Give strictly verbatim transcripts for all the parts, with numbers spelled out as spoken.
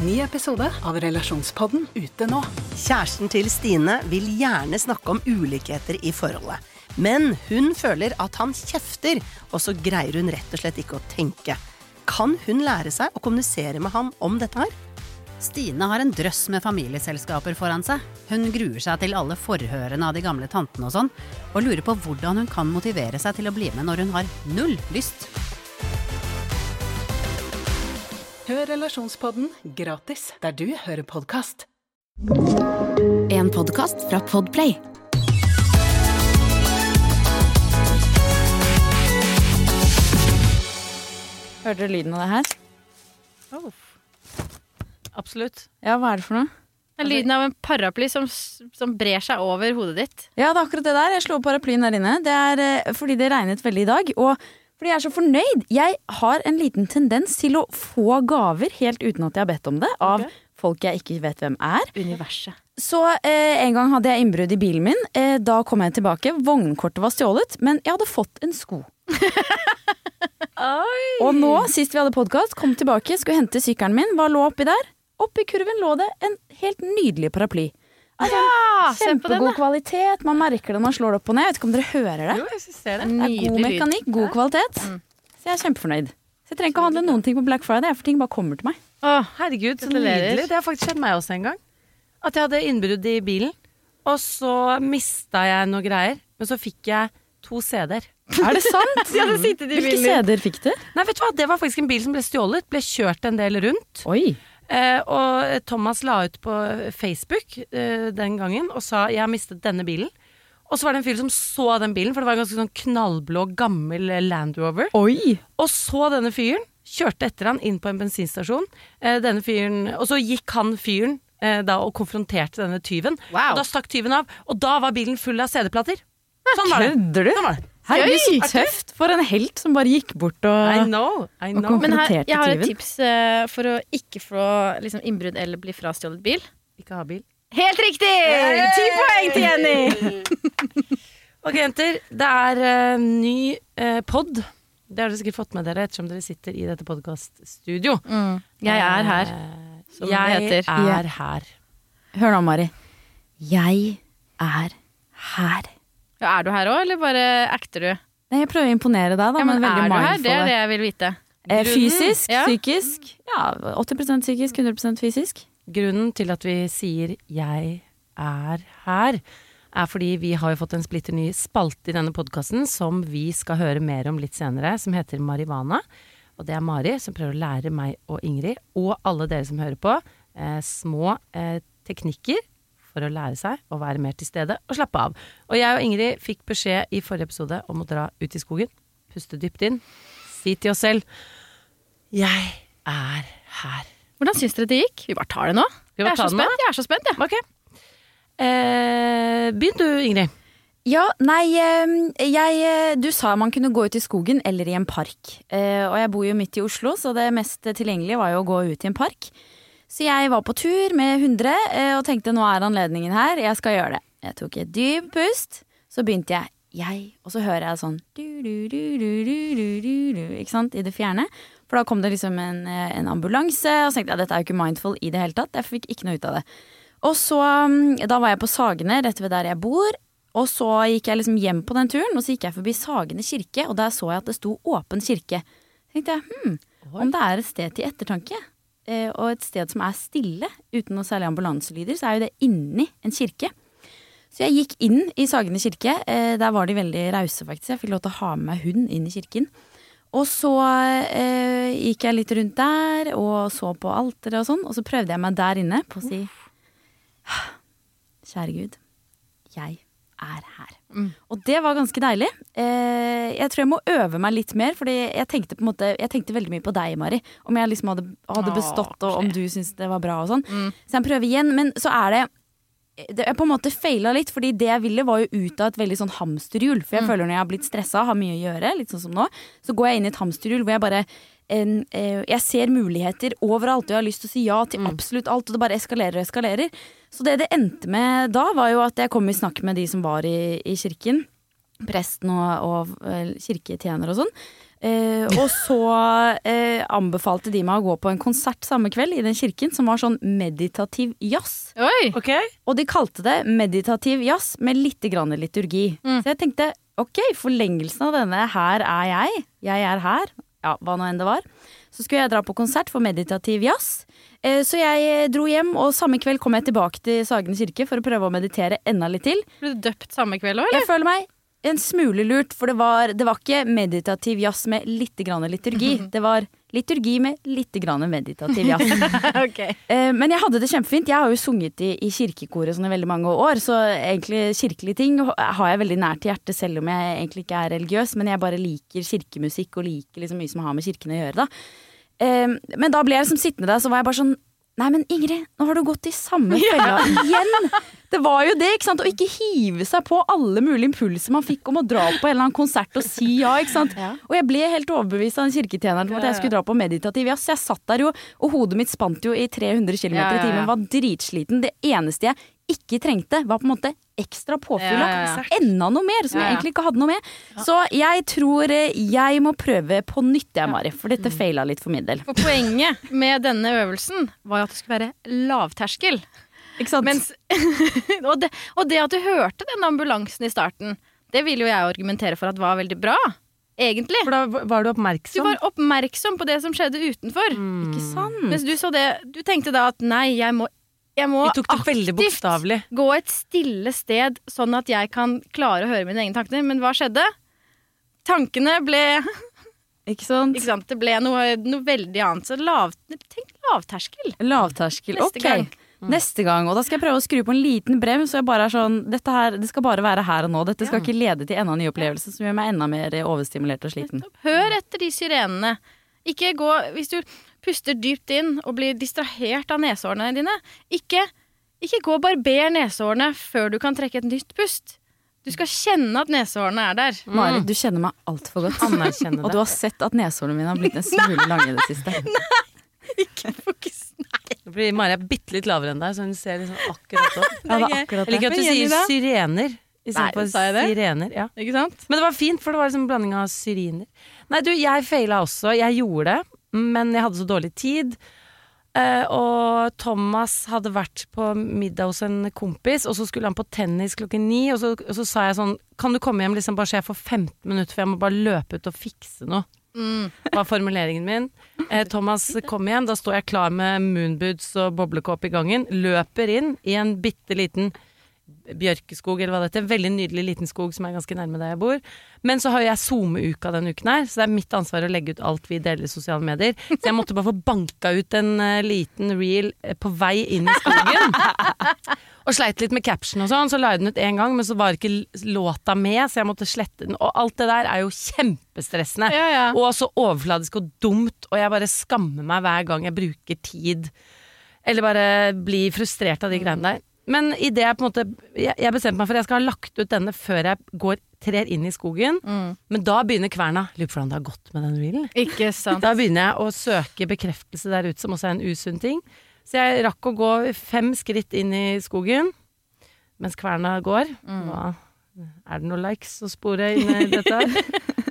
Ny episode av Relasjonspodden ute nå. Kjæresten til Stine vil gjerne snakke om ulikheter i forholdet. Men hun føler at han kjefter, og så greier hun rett og slett ikke å tenke. Kan hun lære seg å kommunisere med han om dette her? Stine har en drøss med familieselskaper foran seg. Hun gruer seg til alle forhørene av de gamle tantene og sånn, og lurer på hvordan hun kan motivere seg til å bli med når hun har null lyst. Hør Relasjonspodden gratis der du hører podcast. En podcast fra Podplay. Hørte du lyden av det her? Oh. Absolutt. Ja, hva er det for noe? Det er lyden av en paraply som, som brer seg over hodet ditt. Ja, det er akkurat det der. Jeg slo paraplyen der inne. Det er eh, fordi det regnet veldig i dag, og fordi jeg er så fornøyd. Jeg har en liten tendens til å få gaver helt uten at jeg har bedt om det, av okay. folk jeg ikke vet hvem er. Universet. Så eh, en gang hadde jeg innbrudd i bilen min. Eh, da kom jeg tilbake. Vognkortet var stjålet, men jeg hadde fått en sko. Og nå, sist vi hadde podcast, kom tilbake, skulle hente sykkelen min. Hva lå oppi der? Oppi kurven lå det en helt nydelig paraply. Altså, ja, kjempegod kvalitet. Man merker det når man slår det opp og ned. Jeg vet ikke om dere hører det. Jo, jeg ser det. Det er god mekanikk, god kvalitet. Mm. Så jeg er kjempefornøyd. Så jeg trenger ikke å handle noen ting på Black Friday, for ting bare kommer til meg. Åh, herregud, så nydelig. Det har faktisk skjedd meg også en gang. At jeg hadde innbrudd i bilen, og så mistet jeg noe greier, men så fikk jeg to C D-er. Er det sant? De hadde sittet i bilen. Hvilke C D-er fikk du? Nei, vet du hva? Det var faktisk en bil som ble stjålet, ble kjørt en del rundt. Oi. Eh, og Thomas la ut på Facebook eh, den gangen og sa jeg har mistet denne bilen. Og så var det en fyr som så den bilen, for det var en ganske sånn knallblå gammel Land Rover. Oi. Og så denne fyren, kjørte etter han inn på en bensinstasjon. Eh, denne fyren, og så gikk han fyren eh, da og konfronterte denne tyven. Wow. Og da stakk tyven av, og da var bilen full av C D-plater. Sånn var det. Kødder du? Sånn var det. Herregud, så tøft for en helt som bare gikk bort og, I know, I know. og Men konfronterte her, jeg har et tyven. tips uh, for å ikke få liksom, innbrudd eller bli frastjålet bil. Ikke ha bil. Helt riktig! Ti poeng til Jenny! Ok, jenter. Det er uh, ny uh, podd. Det har dere sikkert fått med dere ettersom dere sitter i dette podcaststudio. Mm. Jeg er her, som jeg det heter. Jeg er her. Hør nå, Mari. Jeg er her. Ja, er du her også, eller bare acter du? Nei, jeg prøver å imponere deg da, ja, men, men veldig mindful. Er du her? Det er det jeg vil vite. Eh, fysisk, ja. Psykisk, ja, åtti prosent psykisk, hundre prosent fysisk. Grunnen til at vi sier jeg er her, er fordi vi har jo fått en splitter ny spalte i denne podcasten, som vi skal høre mer om litt senere, som heter Marivana. Og det er Mari som prøver å lære meg og Ingrid, og alle dere som hører på, eh, små eh, teknikker, for å lære seg å være mer til stede og slappe av. Og jeg og Ingrid fikk beskjed i forrige episode om å dra ut i skogen, puste dypt inn, si til oss selv, jeg er her. Hvordan synes dere det gikk? Vi bare tar det nå. Jeg er så spent, jeg er så spent, ja. Ok. Eh, begynn du, Ingrid. Ja, nei, jeg, du sa man kunne gå ut i skogen eller i en park. Og jeg bor jo midt i Oslo, så det mest tilgjengelige var jo å gå ut i en park. Så jeg var på tur med hundre og tenkte nå er anledningen her, jeg skal gjøre det. Jeg tok et dyp pust, så begynte jeg, jeg, og så hører jeg sånn, du, du, du, du, du, du, du, ikke sant, i det fjerne. For da kom det liksom en, en ambulanse, og så tenkte jeg, dette er jo ikke mindful i det hele tatt, jeg fikk ikke noe ut av det. Og så, da var jeg på Sagene, rett ved der jeg bor, og så gikk jeg liksom hjem på den turen, og så gikk jeg forbi Sagene kirke, og der så jeg at det sto åpen kirke. Så tenkte jeg, hm, om det er et sted til ettertanke, og et sted som er stille, uten noe særlig ambulanselyder, så er jo det inni en kirke. Så jeg gikk inn i Sagene kirke, der var de veldig rause faktisk, jeg fikk lov til å ha med meg hund inn i kirken. Og så eh, gikk jeg litt rundt der, og så på alteret og sånn, og så prøvde jeg meg der inne på å si, kjære Gud, jeg er her. Mm. Og det var ganske deilig. Eh, jeg tror jeg må øve meg litt mer, fordi jeg tenkte på en måte, jeg tenkte veldig mye på deg, Mari, om jeg liksom hadde, hadde bestått, og om du synes det var bra og sånn. Mm. Så jeg prøver igjen, men så er det, det jeg på en måte feilet litt, fordi det jeg ville var jo ut av et veldig sånn hamsterhjul, for jeg mm. føler når jeg har blitt stresset, har mye å gjøre, litt sånn som nå, så går jeg inn i et hamsterhjul hvor jeg bare En, eh, jeg ser muligheter overalt, og jeg har lyst til å si ja til mm. absolutt alt, og det bare eskalerer og eskalerer. Så det det endte med da var jo at jeg kom i snakk med de som var i, i kirken, presten og, og kirketjener og sånn, Eh, og så eh, anbefalte de meg å gå på en konsert samme kveld i den kirken som var sånn meditativ jazz. Oi! Ok. Og de kalte det meditativ jazz med litt grann liturgi. Mm. Så jeg tenkte, ok, forlengelsen av denne her er jeg, jeg er her, ja, hva nå enn det var. Så skulle jeg dra på konsert for meditativ jazz. Eh, så jeg dro hjem, og samme kveld kom jeg tilbake til Sagene kirke for å prøve å meditere enda litt til. Ble du døpt samme kveld også, eller? Jeg føler meg en smule lurt, for det var, det var ikke meditativ jazz med litt grann liturgi. Det var liturgi med litt grann meditativ jazz. Okay. eh, men jeg hadde det kjempefint. Jeg har jo sunget i, i kirkekoret sånn i veldig mange år, så egentlig kirkelige ting har jeg veldig nært til hjertet, selv om jeg egentlig ikke er religiøs, men jeg bare liker kirkemusikk og liker liksom mye som har med kirken å gjøre da. Eh, men da ble jeg liksom sittende der, så var jeg bare sånn, nei, men Ingrid, nå har du gått i samme fella igjen. Det var jo det, ikke sant? Å ikke hive seg på alle mulige impulser man fikk om å dra på en eller annen konsert og si ja, ikke sant? Ja. Og jeg ble helt overbevist av den kirketjeneren om at jeg skulle dra på meditativ jazz. Jeg satt der jo, og hodet mitt spant jo i tre hundre kilometer i timen, var dritsliten. Det eneste jeg ikke trengte var på en måte ekstra påfyll. Ja, ja, ja. Enda noe mer, som ja, ja. jeg egentlig ikke hadde noe med. Så jeg tror jeg må prøve på nytt, jeg, Mari, for dette feila litt for min del. For poenget med denne øvelsen var jo at det skulle være lavterskel. Ikke sant? Mens, og, det, og det at du hørte den ambulansen i starten, det vil jo jeg argumentere for at var veldig bra. Egentlig. For da var du Du oppmerksom? var oppmerksom på det som skjedde utenfor. Mm. Ikke sant? Mens du så det, du tenkte da at nei, jeg må, jeg må Vi tok det veldig aktivt bokstavelig. gå et stille sted, sånn at jeg kan klare å høre mine egne tanker. Men hva skjedde? Tankene ble, Ikke sant? ikke sant, det ble noe, noe veldig annet. Så lav, tenk lavterskel. Lavterskel, Neste ok. gang. Neste gang, og da skal jeg prøve å skru på en liten brems, så jeg bare er sånn, dette her, det skal bare være her og nå. Dette skal ikke lede til enda ny opplevelse som gjør meg enda mer overstimulert og sliten. Hør etter de syrenene. Ikke gå, hvis du puster dypt inn og blir distrahert av nesårene dine, ikke, ikke gå og barber nesårene før du kan trekke et nytt pust. Du skal kjenne at nesårene er der. Mari, du kjenner meg alt for godt. Anerkjenne Og det. du har sett at nesårene mine har blitt en smule lange i det siste. Ikke fokus. Det blir Mari er bitte litt lavere enn deg, så hun ser liksom akkurat opp. Ja, det er akkurat Jeg liker at du Men Jenny sier da? syrener i stedet Nei, for sa jeg det? sirener. Ja. Ikke sant? Men det var fint, for det var liksom en blanding av syriner. Nei, du, jeg feila også. Jeg gjorde det, men jeg hadde så dårlig tid. Eh, og Thomas hadde vært på middag hos en kompis, og så skulle han på tennis klokken ni, og så, og så sa jeg sånn, kan du komme hjem liksom bare så jeg får femten minutter, for jeg må bare løpe ut og fikse noe. Mm. Var formuleringen min. Eh, Thomas kom hjem, da står jeg klar med moonboots og boblekåp i gangen, løper inn i en bitte liten bjørkeskog, eller hva det heter, veldig nydelig liten skog som er ganske nærme der jeg bor. Men så har jeg Zoom-uka den uken her, så det er mitt ansvar å legge ut alt vi deler i sosiale medier. Så jeg måtte bare få banka ut en uh, liten reel uh, på vei inn i skogen. Og sleit litt med caption og sånn, så la jeg den ut en gang, men så var ikke låta med, så jeg måtte slette den. Og alt det der er jo kjempestressende. Ja, ja. Og så overfladisk og dumt, og jeg bare skammer meg hver gang jeg bruker tid. Eller bare blir frustrert av de greiene der. Men i det jeg på en måte Jeg, jeg bestemte meg for at jeg skal ha lagt ut denne før jeg går trer inn i skogen. Mm. Men da begynner kverna. Lurer på hvordan det har gått med den reelen. Ikke sant. Da begynner jeg å søke bekreftelse der ute, som også er en usunn ting. Så jeg rakk å gå fem skritt inn i skogen mens kverna går. Mm. Da er det noen likes å spore inn i dette her.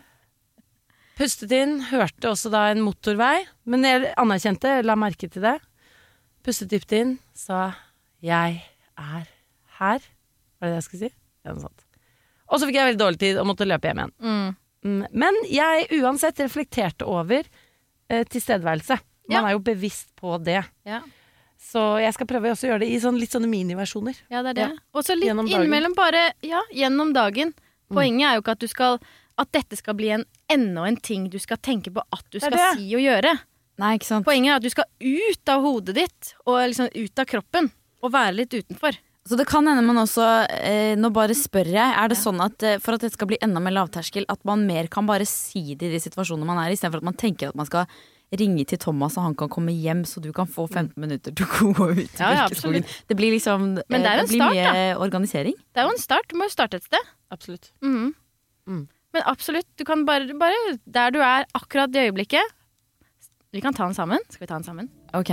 Pustet inn, hørte også da en motorvei, men jeg anerkjente, la merke til det. Pustet dypt inn, sa jeg er her. Var det det jeg skulle si? Ja, noe sånt. Og så fikk jeg veldig dårlig tid og måtte løpe hjem igjen. Mm. Mm, Men jeg uansett reflekterte over eh, tilstedeværelse. Man Ja. er jo bevisst på det. Ja. Så jeg skal prøve også å gjøre det i sånn, litt sånne miniversjoner. Ja, det er det. Og så litt Gjennom dagen. innimellom bare, ja, gjennom dagen. Poenget er jo ikke at du skal, at dette skal bli en enda en ting du skal tenke på at du Det er skal det. si og gjøre. Nei, ikke sant? Poenget er at du skal ut av hodet ditt, og liksom ut av kroppen, og være litt utenfor. Så det kan hende man også, eh, nå bare spør jeg, er det sånn at eh, for at det skal bli enda mer lavterskel, at man mer kan bare si det i de situasjonene man er i, i stedet for at man tenker at man skal ringe til Thomas og han kan komme hjem så du kan få femten minutter til å gå ut i Ja, ja, Bjørkeskogen. Det blir liksom, eh, Men det er jo en blir start, mye organisering. Det er jo en start, du må jo starte et sted. Absolutt. Mhm. Mm. Men absolutt, du kan bare, bare der du er akkurat i øyeblikket. Vi kan ta den sammen. Skal vi ta den sammen? Ok.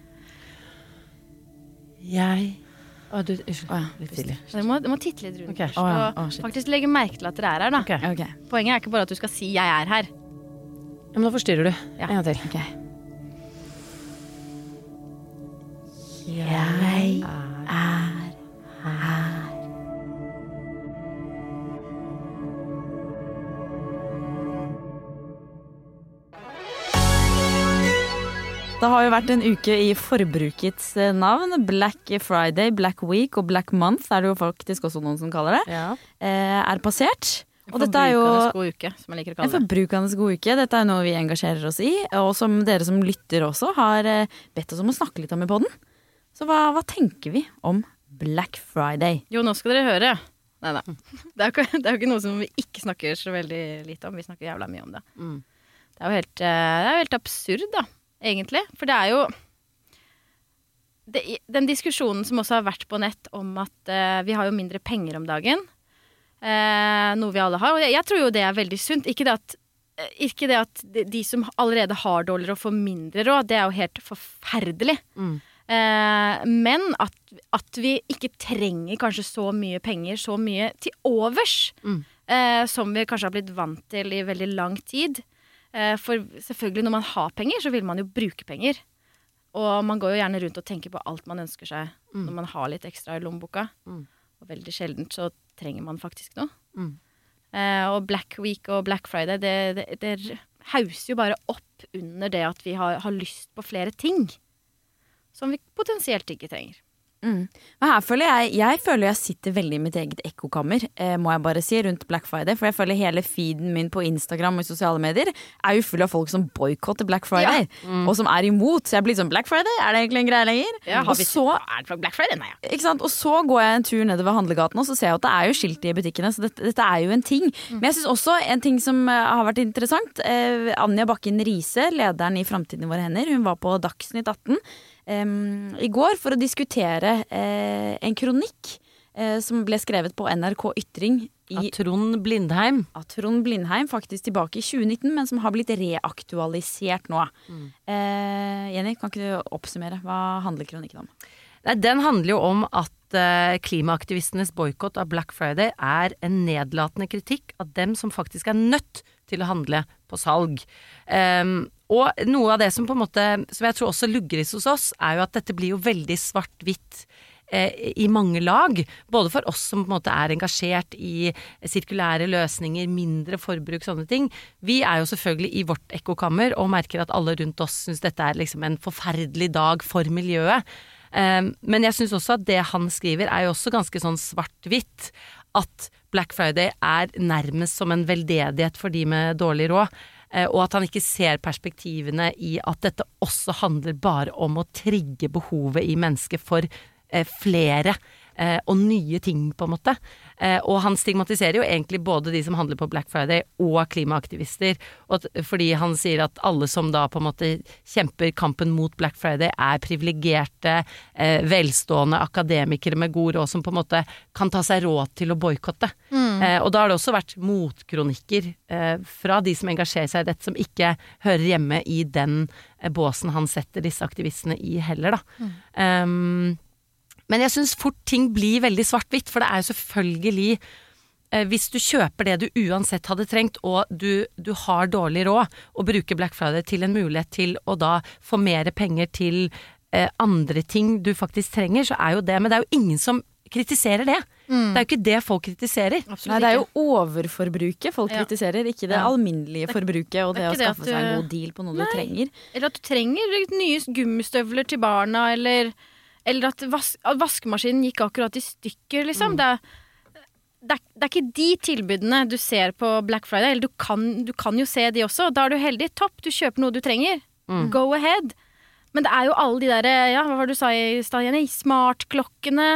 Jeg Å, du, unnskyld. Å, ja. Litt tidlig. Dere må, dere må titte litt rundt Ok. først, Å, ja. og Å, shit. faktisk legge merke til at dere er her, da. Ok. Ok. Poenget er ikke bare at du skal si 'jeg er her'. Ja, men da forstyrrer du. Ja. En gang til. Ok. Jeg er her. Det har jo vært en uke i forbrukets navn. Black Friday, Black Week og Black Month er det jo faktisk også noen som kaller det. Ja. Eh, er passert. En Og dette er jo forbrukernes god uke, som jeg liker å en kalle det. forbrukernes god uke. Dette er noe vi engasjerer oss i, og som dere som lytter også har eh, bedt oss om å snakke litt om i podden. Så hva, hva tenker vi om Black Friday? Jo, nå skal dere høre. Nei, nei. Det er jo ikke, det er jo ikke noe som vi ikke snakker så veldig lite om. Vi snakker jævla mye om det. Mm. Det er jo helt, eh, det er jo helt absurd, da, egentlig. For det er jo det, den diskusjonen som også har vært på nett om at eh, vi har jo mindre penger om dagen. Eh, noe vi alle har. Og jeg, jeg tror jo det er veldig sunt. Ikke det at, ikke det at de, de som allerede har dårligere og får mindre råd, det er jo helt forferdelig. Mm. Eh, men at, at vi ikke trenger kanskje så mye penger, så mye til overs, Mm. eh, som vi kanskje har blitt vant til i veldig lang tid. Eh, for selvfølgelig når man har penger, så vil man jo bruke penger. Og man går jo gjerne rundt og tenker på alt man ønsker seg Mm. når man har litt ekstra i lommeboka. Mm. Og veldig sjeldent så trenger man faktisk noe. Mm. Eh, og Black Week og Black Friday, det, det, det hauser jo bare opp under det at vi har, har lyst på flere ting. Som vi potensielt ikke trenger. Mm. Men her føler jeg, jeg føler jeg sitter veldig i mitt eget ekkokammer, eh, må jeg bare si, rundt Black Friday. For jeg føler hele feeden min på Instagram og i sosiale medier er jo full av folk som boykotter Black Friday. Ja. Og som er imot. Så jeg blir sånn, Black Friday, er det egentlig en greie lenger? Ja, har og, vi så, er det fra Black Friday? Nei, ja. ikke sant? Og så går jeg en tur nedover handlegaten, og så ser jeg at det er jo skilt i butikkene. Så dette, dette er jo en ting. Men jeg synes også en ting som eh, har vært interessant. Eh, Anja Bakken Riise, lederen i Fremtiden i våre hender, hun var på Dagsnytt atten Um, i går for å diskutere uh, en kronikk uh, som ble skrevet på N R K Ytring i, Av Trond Blindheim. av Trond Blindheim, faktisk tilbake i tjue nitten, men som har blitt reaktualisert nå. Mm. Uh, Jenny, kan ikke du oppsummere? Hva handler kronikken om? Nei, den handler jo om at uh, klimaaktivistenes boykott av Black Friday er en nedlatende kritikk av dem som faktisk er nødt til å handle på salg. Um, og noe av det som på en måte, som jeg tror også lugges hos oss, er jo at dette blir jo veldig svart-hvitt eh, i mange lag. Både for oss som på en måte er engasjert i sirkulære løsninger, mindre forbruk, sånne ting. Vi er jo selvfølgelig i vårt ekkokammer og merker at alle rundt oss synes dette er liksom en forferdelig dag for miljøet. Um, men jeg synes også at det han skriver er jo også ganske sånn svart-hvitt. At Black Friday er nærmest som en veldedighet for de med dårlig råd. Og at han ikke ser perspektivene i at dette også handler bare om å trigge behovet i mennesket for eh, flere eh, og nye ting, på en måte. Eh, og han stigmatiserer jo egentlig både de som handler på Black Friday og klimaaktivister, og at, fordi han sier at alle som da på en måte kjemper kampen mot Black Friday er privilegerte, eh, velstående akademikere med god råd som på en måte kan ta seg råd til å boykotte. Mm. Eh, og da har det også vært motkronikker eh, fra de som engasjerer seg i dette, som ikke hører hjemme i den eh, båsen han setter disse aktivistene i heller, da. Mm. Um, men jeg synes fort ting blir veldig svart-hvitt, for det er jo selvfølgelig eh, hvis du kjøper det du uansett hadde trengt, og du, du har dårlig råd, og bruker Black Friday til en mulighet til å da få mer penger til eh, andre ting du faktisk trenger, så er jo det, men det er jo ingen som kritiserer det. Mm. Det er jo ikke det folk kritiserer. Nei, det er jo overforbruket folk Ja. kritiserer, ikke det Ja. alminnelige forbruket og det det, er å ikke det skaffe at seg en du- god deal på noe Nei. du trenger. Eller at du trenger nye gummistøvler til barna, eller, eller at, vas at vaskemaskinen gikk akkurat i stykker, liksom. Mm. Det, er, det, er, det er ikke de tilbudene du ser på Black Friday, eller du kan, du kan jo se de også. Da er du heldig. Topp, du kjøper noe du trenger. Mm. Go ahead. Men det er jo alle de der, ja, hva var det du sa i stad, Jenny? Smartklokkene,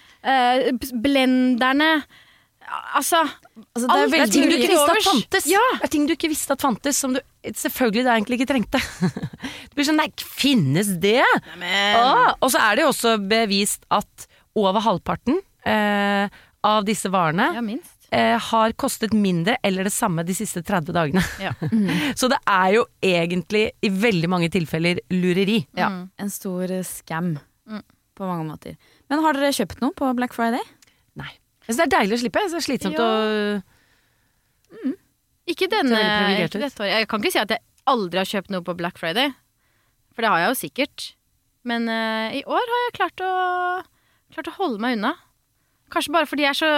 eh, blenderne. Altså, Altså, det er alt Det er veldig ting du mye ikke til visste at overs. fantes. Ja. Det er ting du ikke visste at fantes, som du selvfølgelig da egentlig ikke trengte. Det blir sånn, nei, finnes det? Ah, og så er det jo også bevist at over halvparten eh, av disse varene ja, minst. eh, har kostet mindre eller det samme de siste tretti dagene. Ja. Så det er jo egentlig i veldig mange tilfeller lureri. Ja, Mm. en stor eh, scam Mm. på mange måter. Men har dere kjøpt noe på Black Friday? Nei. Jeg synes det er deilig å slippe. Så slitsomt Ja. å Ikke denne, Så veldig privilegert ikke ut. dette året. Jeg kan ikke si at jeg aldri har kjøpt noe på Black Friday. For det har jeg jo sikkert. Men uh, i år har jeg klart å, klart å holde meg unna. Kanskje bare fordi jeg er så...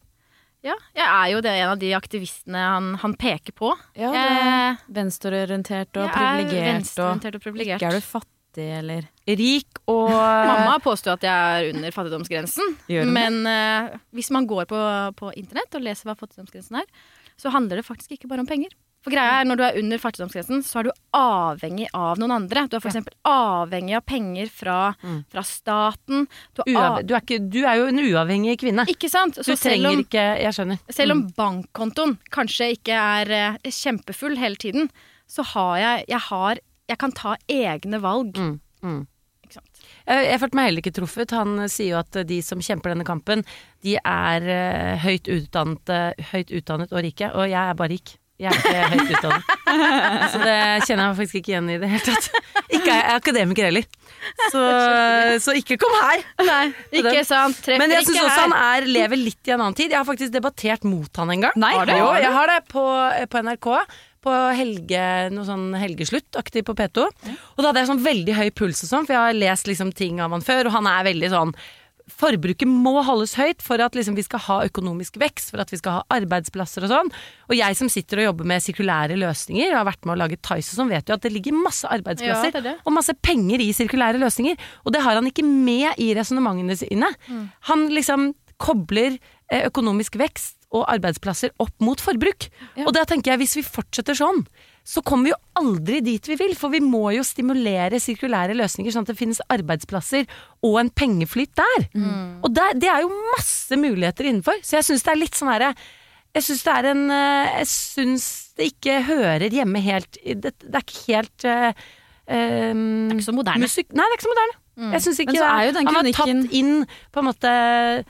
Ja, jeg er jo det en av de aktivistene han, han peker på. Ja, du er venstreorientert og privilegert. Jeg er venstreorientert og privilegert. Ikke er du fattig, eller? Rik og... Mamma påstår at jeg er under fattigdomsgrensen. Gjør den Men uh, hvis man går på, på internett og leser hva fattigdomsgrensen er, så handler det faktisk ikke bare om penger. For greia er, når du er under fattigdomsgrensen, så er du avhengig av noen andre. Du er for eksempel avhengig av penger fra, mm. fra staten. Du er, Uav- du, er ikke, du er jo en uavhengig kvinne. Ikke sant? Så du trenger om, ikke, jeg skjønner. Selv om bankkontoen kanskje ikke er uh, kjempefull hele tiden, så har jeg, jeg, har, jeg kan ta egne valg. Mm. Mm. Ikke sant? Jeg, jeg følte meg heller ikke truffet. Han sier jo at de som kjemper denne kampen, de er uh, høyt, utdannet, uh, høyt utdannet og rike, og jeg er bare rik. Jeg er ikke høyt utdannet. Så det kjenner jeg faktisk ikke igjen i det hele tatt. Ikke er jeg akademiker heller. Så, så ikke kom her. Nei, ikke sant. Treffer Men jeg synes ikke også her. han er, lever litt i en annen tid. Jeg har faktisk debattert mot han en gang. Nei, har har Jo, du? jeg har det på, på N R K. På helge, noe sånn helgeslutt-aktig på P to. Og da hadde jeg sånn veldig høy puls og sånn, for jeg har lest liksom ting av han før, og han er veldig sånn forbruket må holdes høyt for at liksom, vi skal ha økonomisk vekst, for at vi skal ha arbeidsplasser og sånn. Og jeg som sitter og jobber med sirkulære løsninger, og har vært med å lage Tice og sånn, vet jo at det ligger masse arbeidsplasser Ja, det er det. og masse penger i sirkulære løsninger. Og det har han ikke med i resonnementene sine. Mm. Han liksom kobler økonomisk vekst og arbeidsplasser opp mot forbruk. Ja. Og da tenker jeg, hvis vi fortsetter sånn, så kommer vi jo aldri dit vi vil, for vi må jo stimulere sirkulære løsninger sånn at det finnes arbeidsplasser og en pengeflyt der. Mm. Og der, det er jo masse muligheter innenfor, så jeg synes det er litt sånn her, jeg synes det er en, jeg synes det ikke hører hjemme helt, det, det er ikke helt uh, um, Det er ikke så moderne. Musikk, nei, det er ikke så moderne. Mm. Jeg synes ikke Men så er jo det, den han har kronikken- tatt inn på en måte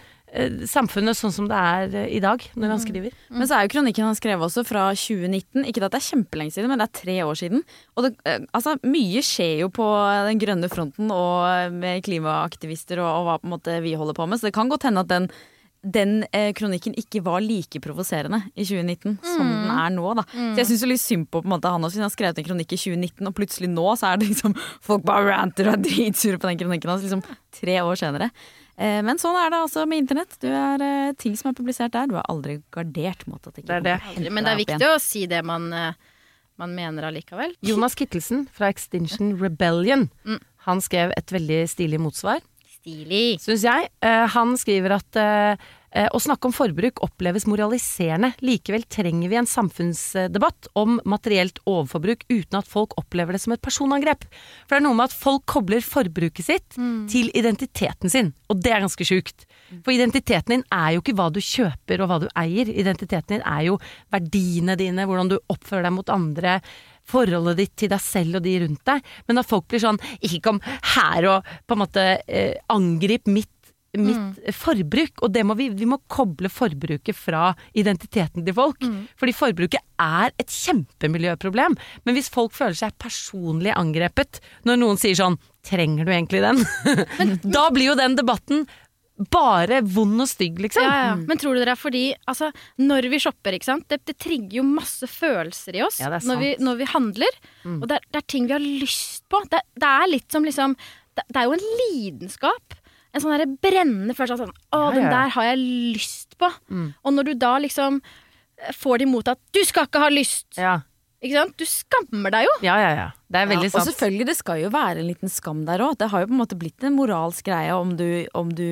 samfunnet sånn som det er i dag når han skriver. Mm. Men så er jo kronikken han skrev også fra tjue nitten. Ikke at det er kjempelenge siden, men det er tre år siden. Og det, altså, mye skjer jo på den grønne fronten og med klimaaktivister og, og hva på en måte vi holder på med. Så det kan godt hende at den, den eh, kronikken ikke var like provoserende i tjue nitten mm. som den er nå. Da. Mm. Så jeg synes jo litt synd på, på en måte, han også, siden han har skrevet en kronikk i tjue nitten, og plutselig nå så er det liksom folk bare ranter og er dritsure på den kronikken hans liksom tre år senere. Men sånn er det altså med internett. Du er uh, ting som er publisert der. Du er aldri gardert mot at det ikke det er det. Men det er viktig å si det man, uh, man mener allikevel. Jonas Kittelsen fra Extinction Rebellion, mm. han skrev et veldig stilig motsvar. Stilig. Synes jeg. Uh, han skriver at uh, å snakke om forbruk oppleves moraliserende. Likevel trenger vi en samfunnsdebatt om materielt overforbruk uten at folk opplever det som et personangrep. For det er noe med at folk kobler forbruket sitt mm. til identiteten sin. Og det er ganske sjukt. For identiteten din er jo ikke hva du kjøper og hva du eier. Identiteten din er jo verdiene dine, hvordan du oppfører deg mot andre, forholdet ditt til deg selv og de rundt deg. Men at folk blir sånn, ikke kom her og på en måte eh, angrip mitt mitt mm. forbruk, og det må vi, vi må koble forbruket fra identiteten til folk, mm. fordi forbruket er et kjempemiljøproblem, men hvis folk føler seg personlig angrepet når noen sier sånn, trenger du egentlig den? Men, da blir jo den debatten bare vond og stygg, liksom. Ja, ja. Men tror du det er fordi, altså, når vi shopper, ikke sant, det, det trigger jo masse følelser i oss ja, når, vi, når vi handler, mm. og det er, det er ting vi har lyst på. Det, det er litt som liksom, det, det er jo en lidenskap. En sånn der brennende følelse av sånn, å, ja, ja. Den der har jeg lyst på. Mm. Og når du da liksom får det imot at du skal ikke ha lyst. Ja. Ikke sant? Du skammer deg jo. Ja, ja, ja. Det er veldig ja, sant. Og selvfølgelig, det skal jo være en liten skam der også. Det har jo på en måte blitt en moralsk greie om du, om du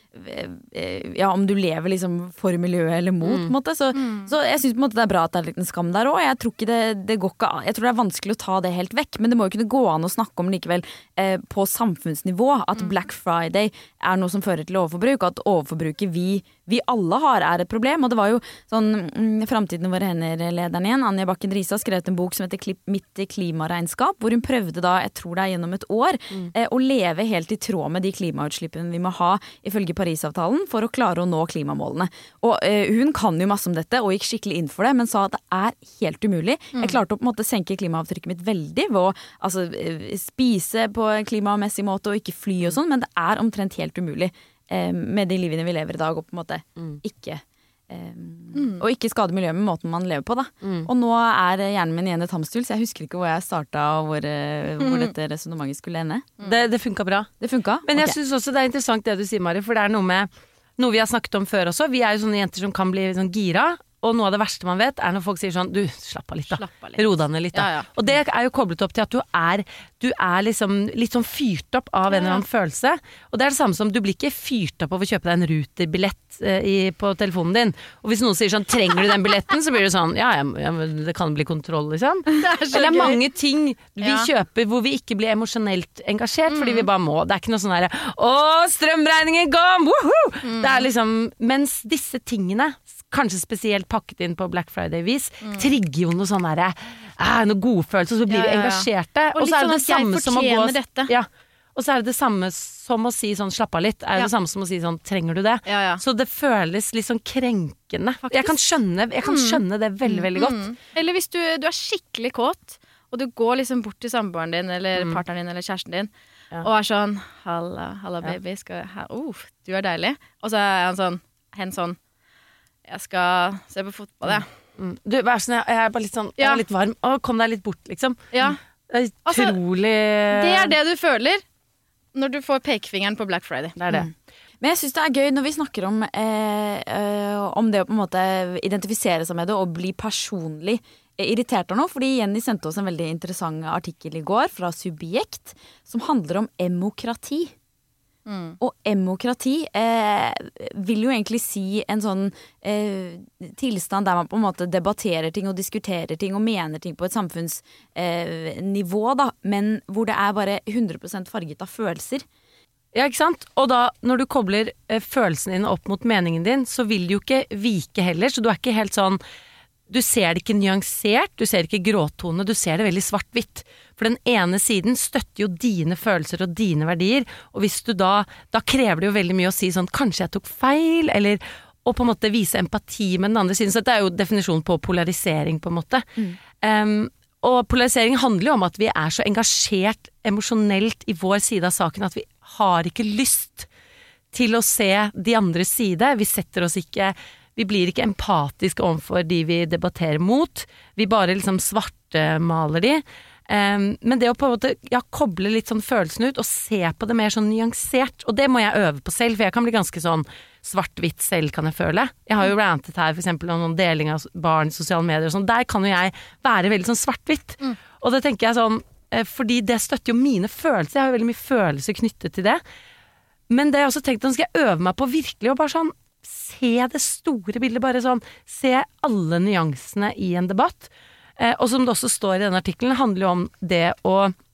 ja, om du lever liksom for miljøet eller mot, mm. på en måte. Så, mm. så jeg synes på en måte det er bra at det er en liten skam der også. Jeg tror ikke det, det går ikke an. Jeg tror det er vanskelig å ta det helt vekk, men det må jo kunne gå an å snakke om likevel eh, på samfunnsnivå at mm. Black Friday er noe som fører til overforbruk, at overforbruket vi, vi alle har er et problem. Og det var jo sånn mm, Fremtiden våre hender-lederen igjen, Anja Bakken Risa, skrevet en bok som heter Mitt klimaregnskap, hvor hun prøvde da, jeg tror det er gjennom et år, mm. eh, å leve helt i tråd med de klimautslippene vi må ha ifølge Parisavtalen for å klare å nå klimamålene. Og eh, hun kan jo masse om dette og gikk skikkelig inn for det, men sa at det er helt umulig. Mm. Jeg klarte å på en måte senke klimaavtrykket mitt veldig ved å altså, spise på en klimamessig måte og ikke fly og sånn, men det er omtrent helt umulig eh, med de livene vi lever i dag, og på en måte mm. ikke Um, og ikke skade miljøet med måten man lever på da. Mm. Og nå er hjernen min igjen et hamsterhjul, så jeg husker ikke hvor jeg startet og hvor, mm. hvor dette resonemanget skulle ende. Mm. Det, det funka bra. Det funka? Men jeg okay. synes også det er interessant det du sier, Mari, for det er noe med noe vi har snakket om før også. Vi er jo sånne jenter som kan bli sånn gira. Og noe av det verste man vet er når folk sier sånn du, slapp av litt da, slapp av litt. Ro deg ned litt da. Ja, ja. Og det er jo koblet opp til at du er, du er liksom litt sånn fyrt opp av en eller annen ja. følelse. Og det er det samme som du blir ikke fyrt opp av å kjøpe deg en ruterbillett eh, i, på telefonen din. Og hvis noen sier sånn, trenger du den billetten? Så blir det sånn, ja, ja det kan bli kontroll liksom. Det er så eller gøy. Mange ting vi ja. kjøper hvor vi ikke blir emosjonelt engasjert, mm. fordi vi bare må. Det er ikke noe sånn her, å, strømregningen kom! Woohoo! Mm. Det er liksom, mens disse tingene kanskje spesielt pakket inn på Black Friday-vis, mm. trigger jo noe sånn derre eh, noe godfølelse, så blir vi ja, ja, ja. engasjerte. Og, og så er det det samme som å gå dette. Ja. Og så er det det samme som å si sånn slapp av litt, er ja. det samme som å si sånn trenger du det? Ja, ja. Så det føles litt sånn krenkende. Faktisk. Jeg kan skjønne, jeg kan skjønne det veldig, veldig godt. Mm. Eller hvis du, du er skikkelig kåt, og du går liksom bort til samboeren din, eller mm. partneren din, eller kjæresten din, ja. og er sånn, halla, halla baby, skal, uh, du er deilig. Og så er han sånn, hen sånn, jeg skal se på fotball, ja. Mm. Du, vær sånn, jeg er bare litt sånn, jeg er litt varm. Å, kom deg litt bort, liksom. Ja. Det er utrolig... Altså, det er det du føler når du får pekefingeren på Black Friday. Det er det. Mm. Men jeg synes det er gøy når vi snakker om, eh, eh, om det å på en måte identifisere seg med det og bli personlig irritert av noe, fordi Jenny sendte oss en veldig interessant artikkel i går fra Subjekt, som handler om emokrati. Mm. Og emokrati eh, vil jo egentlig si en sånn eh, tilstand der man på en måte debatterer ting og diskuterer ting og mener ting på et samfunnsnivå, eh, da, men hvor det er bare hundre prosent farget av følelser. Ja, ikke sant? Og da, når du kobler eh, følelsene dine opp mot meningen din, så vil du jo ikke vike heller, så du er ikke helt sånn, du ser det ikke nyansert, du ser ikke gråtone, du ser det veldig svart-hvitt. For den ene siden støtter jo dine følelser og dine verdier, og hvis du da, da krever det jo veldig mye å si sånn, kanskje jeg tok feil, eller å på en måte vise empati med den andre siden, så dette er jo definisjonen på polarisering på en måte. Mm. Um, og polarisering handler jo om at vi er så engasjert emosjonelt i vår side av saken, at vi har ikke lyst til å se de andres side, vi setter oss ikke... Vi blir ikke empatiske overfor de vi debatterer mot. Vi bare liksom svartmaler de. Um, men det å på en måte ja, koble litt sånn følelsen ut og se på det mer sånn nyansert, og det må jeg øve på selv, for jeg kan bli ganske sånn svart-hvitt selv, kan jeg føle. Jeg har jo rantet her for eksempel om noen deling av barn, sosiale medier og sånn. Der kan jo jeg være veldig sånn svart-hvitt. Mm. Og det tenker jeg sånn, fordi det støtter jo mine følelser. Jeg har jo veldig mye følelser knyttet til det. Men det har jeg også tenkt, nå skal jeg øve meg på virkelig og bare sånn se det store bildet, bare sånn se alle nyansene i en debatt. Eh, og som det også står i denne artikkelen, handler jo om det å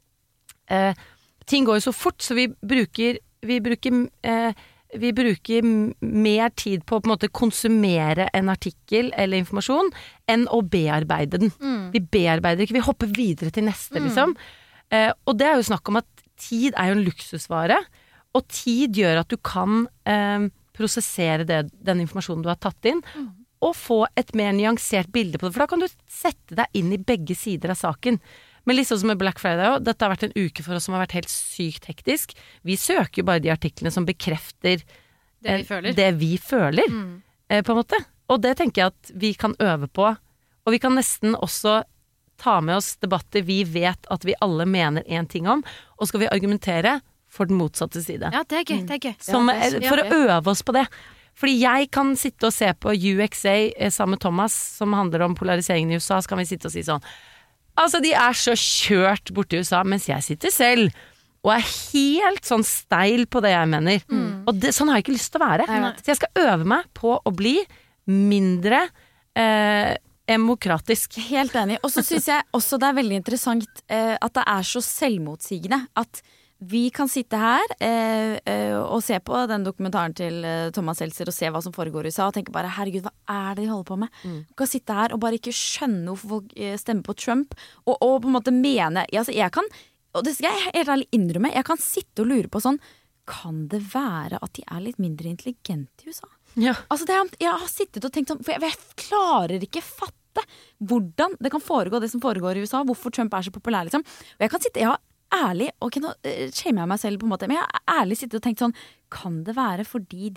eh, ting går jo så fort, så vi bruker vi bruker, eh, vi bruker mer tid på å på en måte konsumere en artikkel eller informasjon enn å bearbeide den. Mm. Vi bearbeider ikke, vi hopper videre til neste, mm. liksom. Eh, og det er jo snakk om at tid er jo en luksusvare, og tid gjør at du kan eh, prosessere det, den informasjonen du har tatt inn, mm. og få et mer nyansert bilde på det, for da kan du sette deg inn i begge sider av saken. Men liksom som med Black Friday, dette har vært en uke for oss som har vært helt sykt hektisk. Vi søker jo bare de artiklene som bekrefter det vi føler, det vi føler mm. eh, på en måte. Og det tenker jeg at vi kan øve på, og vi kan nesten også ta med oss debatter vi vet at vi alle mener en ting om, og skal vi argumentere for den motsatte side. Ja, det er gøy, det er gøy. Som, ja, det er, for ja, å øve oss på det. Fordi jeg kan sitte og se på U X A sammen med Thomas, som handler om polariseringen i U S A, så kan vi sitte og si sånn, altså de er så kjørt borte i U S A, mens jeg sitter selv, og er helt sånn steil på det jeg mener. Mm. Og det, sånn har jeg ikke lyst til å være. Så jeg skal øve meg på å bli mindre eh, demokratisk. Helt enig. Og så synes jeg også det er veldig interessant eh, at det er så selvmotsigende, at vi kan sitte her eh, eh, og se på den dokumentaren til eh, Thomas Seltzer og se hva som foregår i U S A og tenke bare, herregud, hva er det de holder på med? Mm. Vi kan sitte her og bare ikke skjønne hvorfor folk eh, stemmer på Trump, og, og på en måte mene, ja, altså jeg kan, og det skal jeg helt ærlig innrømme, jeg kan sitte og lure på sånn, kan det være at de er litt mindre intelligente i U S A? Ja. Altså det, jeg har sittet og tenkt sånn, for jeg, jeg klarer ikke fatte hvordan det kan foregå det som foregår i U S A, hvorfor Trump er så populær liksom, og jeg kan sitte, jeg har ærlig, ok, nå shamer jeg meg selv på en måte, men jeg har ærlig sittet og tenkt sånn, kan det være fordi de som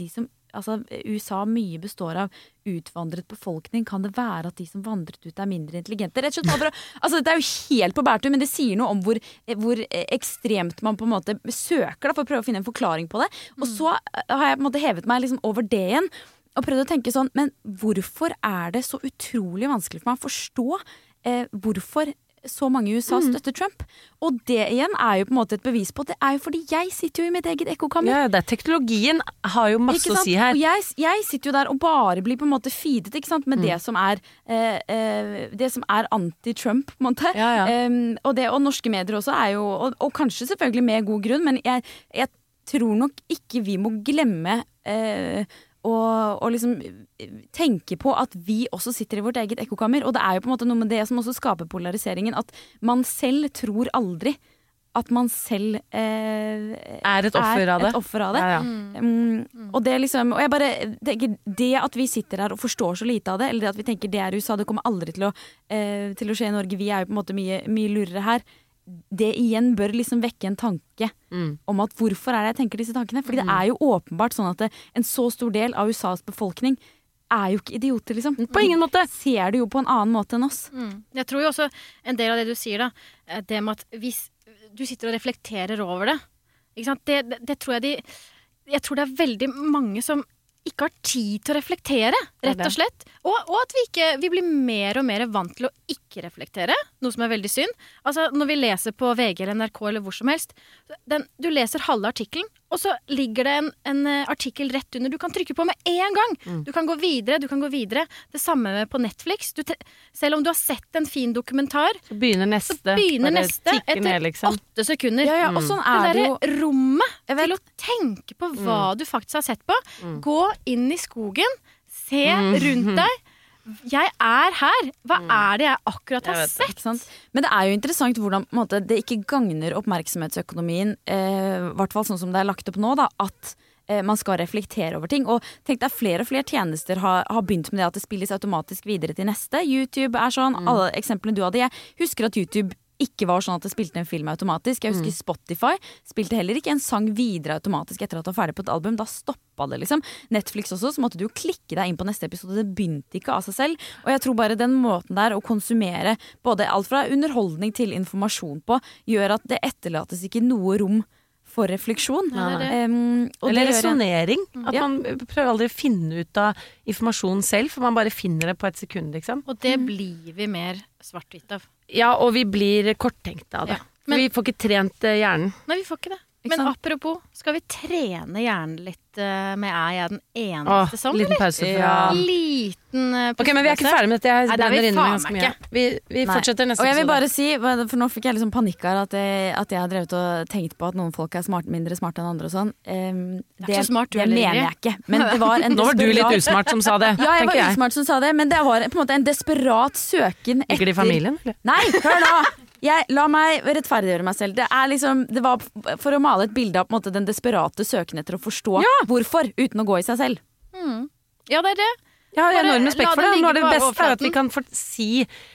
altså, U S A mye består av utvandret befolkning. Kan det være at de som vandret ut er mindre intelligente? Rett og slett bare, altså, det er jo helt på bærtur, men det sier noe om hvor, hvor ekstremt man på en måte søker da, for å prøve å finne en forklaring på det. Og så har jeg på en måte hevet meg liksom over det igjen og prøvd å tenke sånn, men hvorfor er det så utrolig vanskelig for meg å forstå eh, hvorfor så mange i U S A støtter Trump? Og det igjen er jo på en måte et bevis på at det er jo fordi jeg sitter jo i mitt eget ekkokammer. Ja, det er teknologien har jo masse å si her. Og jeg, jeg sitter jo der og bare blir på en måte feedet, ikke sant, med mm. det som er eh, eh, det som er anti-Trump, på en måte. Ja, ja. Um, og, det, og norske medier også er jo, og, og kanskje selvfølgelig med god grunn, men jeg, jeg tror nok ikke vi må glemme eh, Og, og liksom tenke på at vi også sitter i vårt eget ekkokammer. Og det er jo på en måte noe med det som også skaper polariseringen, at man selv tror aldri at man selv eh, er et offer av det. Et offer av det. Ja, ja. Mm. Mm. Og det liksom, og jeg bare tenker, det at vi sitter her og forstår så lite av det, eller det at vi tenker det er U S A, det kommer aldri til å, eh, til å skje i Norge, vi er jo på en måte mye, mye lurere her. Det igjen bør liksom vekke en tanke mm. om at hvorfor er det jeg tenker disse tankene? Fordi mm. det er jo åpenbart sånn at det, en så stor del av U S A's befolkning er jo ikke idioter, liksom. På ingen måte. Ser det jo på en annen måte enn oss. Mm. Jeg tror jo også en del av det du sier da, det med at hvis du sitter og reflekterer over det, ikke sant? Det, det, det tror jeg de, jeg tror det er veldig mange som ikke har tid til å reflektere, rett og slett. Og, og at vi, ikke, vi blir mer og mer vant til å ikke reflektere, noe som er veldig synd. Altså, når vi leser på V G eller N R K eller hvor som helst, den, du leser halve artikkelen, og så ligger det en, en artikkel rett under. Du kan trykke på med en gang. Mm. Du kan gå videre, du kan gå videre. Det samme på Netflix. Du te, selv om du har sett en fin dokumentar, så begynner neste. Så begynner neste etter ned, liksom. åtte sekunder. Ja, ja, og sånn er det det jo. Der rommet til å tenke på hva mm. du faktisk har sett på. Mm. Gå inn i skogen, se mm. rundt deg. Jeg er her. Hva mm. er det jeg akkurat har jeg sett? Ikke sant? Men det er jo interessant hvordan på en måte, det ikke gagner oppmerksomhetsøkonomien, eh, hvert fall sånn som det er lagt opp nå, da, at eh, man skal reflektere over ting. Og tenk deg, flere og flere tjenester har, har begynt med det at det spilles automatisk videre til neste. YouTube er sånn, mm. alle eksemplene du hadde. Jeg husker at YouTube ikke var sånn at det spilte en film automatisk. Jeg husker mm. Spotify spilte heller ikke en sang videre automatisk etter at det var ferdig på et album. Da stoppa det liksom. Netflix også, så måtte du jo klikke deg inn på neste episode. Det begynte ikke av seg selv. Og jeg tror bare den måten der å konsumere både alt fra underholdning til informasjon på, gjør at det etterlates ikke noe rom for refleksjon. Ja, det det. Um, Eller resonering. At ja. man prøver aldri å finne ut av informasjon selv, for man bare finner det på et sekund, liksom. Og det blir vi mer svart-hvitt av. Ja, og vi blir korttenkte av det. Ja. Men, vi får ikke trent hjernen. Nei, vi får ikke det. Men apropos, skal vi trene hjernen litt uh, med er jeg den eneste Åh, som? Liten pause fra... Ja. Liten uh, Ok, men vi er ikke ferdig med dette. Jeg Nei, det er vi inne med faen ganske meg mye. ikke. Vi, vi fortsetter neste Og jeg vil episode. bare si, for nå fikk jeg liksom panikk her, at jeg, at jeg har drevet og tenkt på at noen folk er smart, mindre smarte enn andre og sånn. Um, det er ikke så smart, du det heller, mener jeg ikke. Men det var en Nå var du litt desperat- usmart som sa det, Ja, jeg tenker var jeg. usmart som sa det, men det var på en måte en desperat søken etter... Ligger det i familien, eller? Nei, hør nå! Jeg, la meg rettferdiggjøre meg selv. Det, er liksom, det var for å male et bilde av på en måte, den desperate søken etter å forstå Ja. hvorfor, uten å gå i seg selv. Mm. Ja, det er det. Jeg har Bare enorm la respekt for det det. Nå er det ligge på beste er at vi overflaten. kan for, si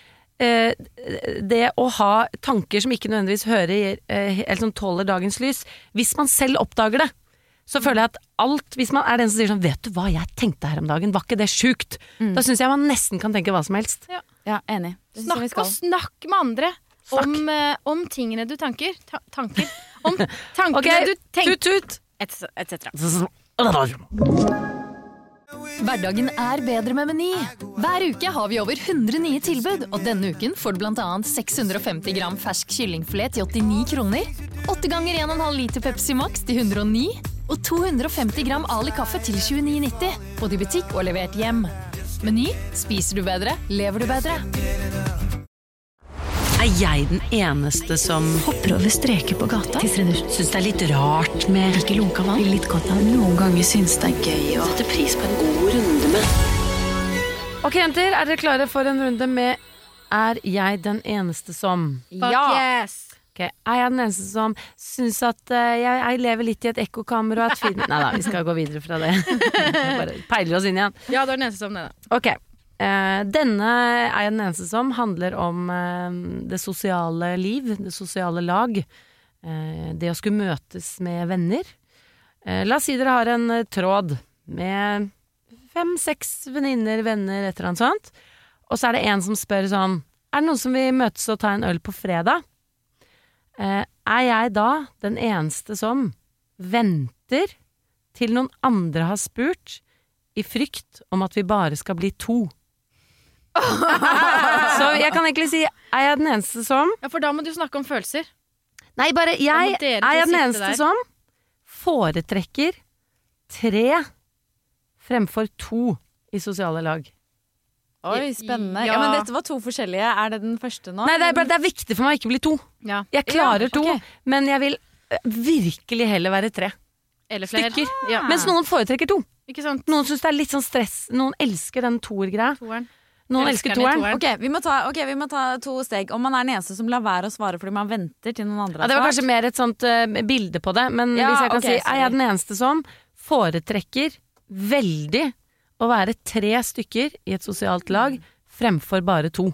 eh, det å ha tanker som ikke nødvendigvis hører eh, eller som tåler dagens lys. Hvis man selv oppdager det, så føler jeg at alt, hvis man er den som sier sånn, vet du hva jeg tenkte her om dagen, var ikke det sjukt? Mm. Da synes jeg man nesten kan tenke hva som helst. Ja, enig. Det synes jeg vi Snakk og skal. snakk med andre om, eh, om tingene du tanker. Ta tanker. Om tankene Ok, du tenker. tut-tut! Et cetera. Hverdagen er bedre med Meny. Hver uke har vi over hundre nye tilbud, og denne uken får du blant annet seks hundre femti gram fersk kyllingfilet til åttini kroner, åtte ganger en komma fem liter Pepsi Max til hundre og ni, og to hundre femti gram Ali kaffe til tjueni nitti, både i butikk og levert hjem. Meny, spiser du bedre, lever du bedre. Er jeg den eneste som Hopper over streker på gata. syns det er litt rart med Ikke lunka vann. Litt godt av noen ganger syns det er gøy å sette pris på en god runde med. Ok, jenter, er dere klare for en runde med Er jeg den eneste som? Fuck yes. Ok, er jeg den eneste som syns at eh, jeg, jeg lever litt i et ekkokammer og et fint... Nei da, vi skal gå videre fra det. Vi bare peiler oss inn igjen. Ja, du er den eneste som det da. Ok, eh, denne er jeg den eneste som handler om eh, det sosiale liv, det sosiale lag. Eh, det å skulle møtes med venner. Eh, la oss si dere har en eh, tråd med fem, seks venninner, venner, et eller annet sånt. Og så er det en som spør sånn, er det noen som vil møtes og ta en øl på fredag? Eh, er jeg da den eneste som venter til noen andre har spurt i frykt om at vi bare skal bli to? Så jeg kan egentlig si, er jeg den eneste som... Ja, for da må du snakke om følelser. Nei, bare jeg dere er jeg til den sitte eneste der. som foretrekker tre fremfor to i sosiale lag. Oi, spennende. Ja. Ja. Men dette var to forskjellige. Er det den første nå? Nei, det er, bare, det er viktig for meg å ikke bli to. Ja. Jeg klarer Ja, to, ok. men jeg vil øh, virkelig heller være tre Eller flere. stykker. Ja. Mens noen foretrekker to. Ikke sant? Noen synes det er litt sånn stress. Noen elsker den toer-greia. Toeren. Noen Elsker elsker den i toeren. toeren. Ok, vi må, ta, ok, vi må ta to steg. Om man er den eneste som lar være å svare fordi man venter til noen andre Ja, det var har kanskje svart. mer et sånt øh, bilde på det. Men Ja, hvis jeg kan ok, si, er sorry. jeg den eneste som foretrekker veldig å være tre stykker i et sosialt lag fremfor bare to.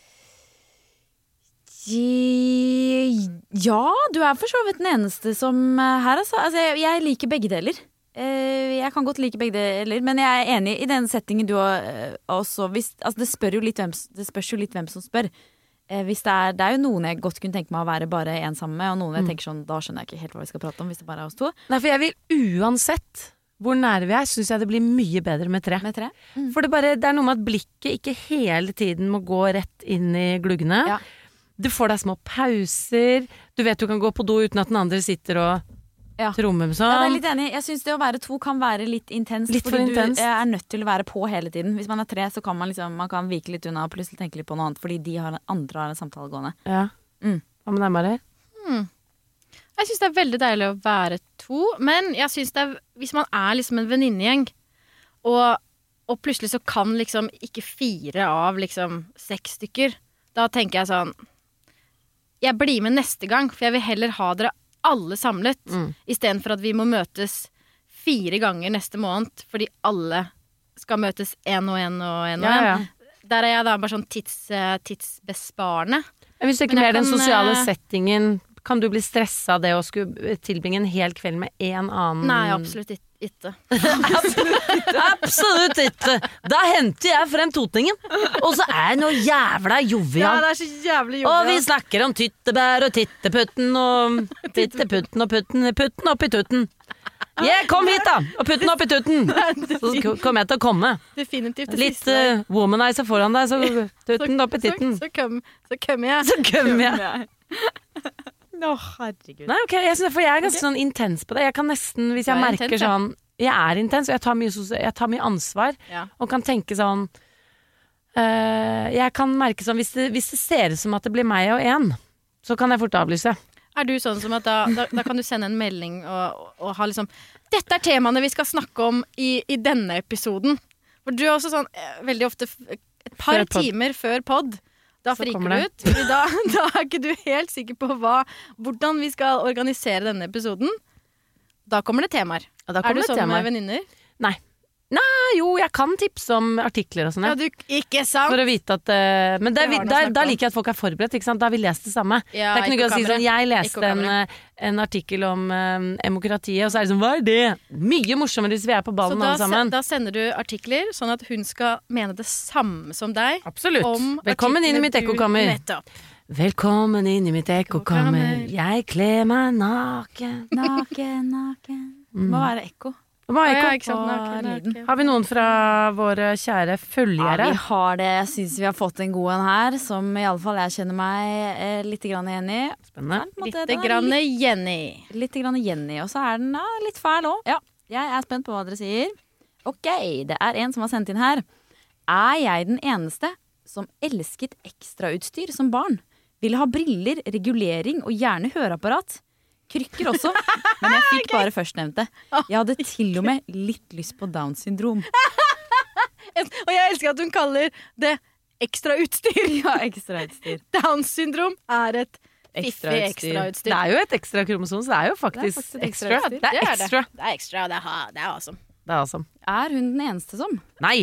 Ja, du er for så vidt den eneste som eh, her, altså. altså jeg, jeg liker begge deler. Eh, jeg kan godt like begge deler, men jeg er enig i den settingen du har eh, også. Hvis, altså det, spør jo litt hvem, det spørs jo litt hvem som spør. Eh, hvis det, er, det er jo noen jeg godt kunne tenke meg å være bare en sammen med, og noen jeg tenker sånn, da skjønner jeg ikke helt hva vi skal prate om hvis det bare er oss to. Nei, for jeg vil uansett hvor nære vi er, synes jeg det blir mye bedre med tre. Med tre. Mm. For det, bare, det er noe med at blikket ikke hele tiden må gå rett inn i gluggene. Ja. Du får deg små pauser. Du vet du kan gå på do uten at den andre sitter og Ja. trommer med Ja, det er sånn. litt enig. Jeg synes det å være to kan være litt intenst, Litt for fordi intenst. du er nødt til å være på hele tiden. Hvis man er tre, så kan man liksom, man kan vike litt unna og plutselig tenke litt på noe annet, fordi de har, andre har en samtale gående. Ja. Mm. Hva med deg, Mari? Jeg synes det er veldig deilig å være to, men jeg synes det er, hvis man er liksom en venninnegjeng, og, og plutselig så kan liksom ikke fire av liksom seks stykker, da tenker jeg sånn, jeg blir med neste gang, for jeg vil heller ha dere alle samlet, Mm. i stedet for at vi må møtes fire ganger neste måned, fordi alle skal møtes en og en og en og Ja, en. ja. Der er jeg da bare sånn tids, eh, tidsbesparende. Men hvis du ikke Men jeg mer den kan, sosiale eh, settingen, kan du bli stresset av det å skulle tilbringe en hel kveld med en annen? Nei, absolutt ikke. Absolutt ikke! Da henter jeg frem totningen, og så er det noe jævla jovial. det er så jævlig Og vi snakker om tyttebær og titteputten og titteputten og putten, putten oppi tutten. Yeah, kom hit da, og putten oppi tutten. Så k- kommer jeg til å komme. Definitivt det Litt siste. uh, womanizer foran deg, så tutten oppi titten. Så, så, kom, så kom jeg. Så kommer jeg. Å, herregud. Nei, ok, jeg, synes, for jeg er ganske sånn intens på det. Jeg kan nesten, hvis Du jeg er merker intens, ja. sånn, jeg er intens, og jeg tar mye, sos- jeg tar mye ansvar, Ja. og kan tenke sånn, eh, jeg kan merke sånn, hvis det, hvis det ser ut som at det blir meg og en, så kan jeg fort avlyse. Er du sånn som at da, da, da kan du sende en melding og, og, og ha liksom dette er temaene vi skal snakke om i, i denne episoden. For du er også sånn eh, veldig ofte f- et par Før pod. timer før pod. Da Så friker kommer du det. ut. Fordi da, da er ikke du helt sikker på hva, hvordan vi skal organisere denne episoden. Da kommer det temaer. Ja, da Er kommer du det sånn temaer. med venninner? Nei. Nei, jo, jeg kan tipse om artikler og sånn, Ja, ja. du, ikke sant? For å vite at eh, Men det, Det har du da, snakket da om. liker jeg at folk er forberedt, ikke sant? Da har vi lest det samme. Ja, det er ikke noe gøy å si ekkokamera. sånn, jeg leste en, Ekkokamera. eh, en artikkel om eh, demokratiet, og så er det sånn, hva er det? Mye morsommere hvis vi er på Så ballen da, alle sammen. se- da sender du artikler sånn at hun skal mene det samme som deg. Absolutt. Om Velkommen inn i artiklene mitt du- ekkokammer. Nettopp. Velkommen inn i mitt ekkokammer. Ekkokammer. Jeg kler meg naken. Naken, naken. Det må være ekko. Hva er Ja, ekko? ikke sant? på Naken, lyden. naken. Har vi noen fra våre kjære Ja, følgere? vi har det. Jeg syns vi har fått en god en her, som i alle fall jeg kjenner meg eh, litt grann igjen i. Spennende. På en måte, Litt den er grann litt, Jenny. litt grann Jenny, og så er den ja, litt fæl òg. Ja, jeg er spent på hva dere sier. Ok, det er en som har sendt inn her. Er jeg den eneste som elsket ekstrautstyr som barn? Ville ha briller, regulering og gjerne høreapparat. Krykker også, men jeg fikk bare førstnevnte. Jeg hadde til og med litt lyst på Downs syndrom. Og jeg elsker at hun kaller det ekstra utstyr. Ja, ekstrautstyr. Downs syndrom er et fiffig ekstrautstyr. Det er jo et ekstra kromosom, så det er jo faktisk, Det er faktisk et ekstra. ekstrautstyr. Det er Det er ekstra. det. Det er ekstra, det er, ha- det er awesome. Det er awesome. Er hun den eneste som? Nei!